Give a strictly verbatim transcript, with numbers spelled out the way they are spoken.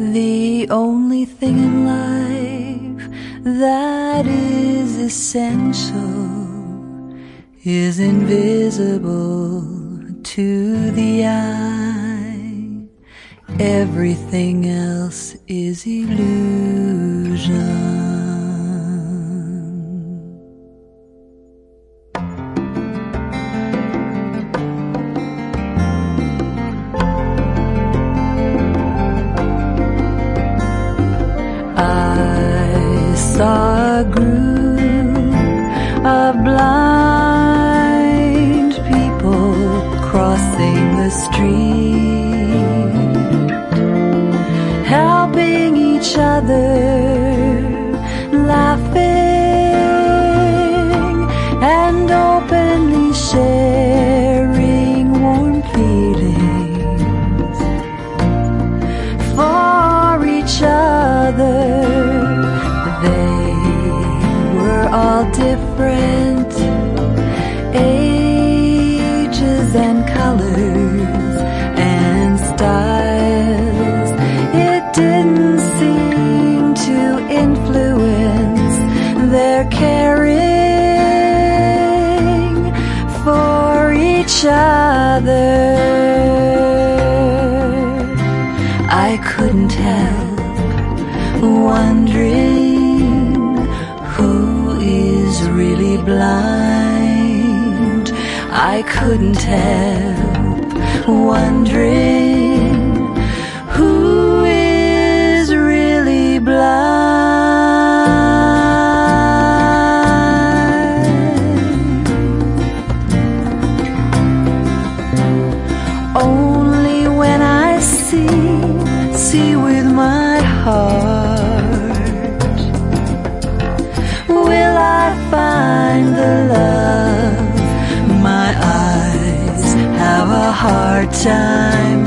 The only thing in life that is essential is invisible to the eye. Everything else is illusion. I saw a group of blind people crossing the street, helping each other, laughing and openly sharing warm feelings for each other. They were all different ages and colors and styles. It didn't seem to influence their caring for each other. I couldn't help wondering who is really blind. I couldn't help wondering who is really blind. Only when I see, see with my heart, will I find the love my eyes have a hard time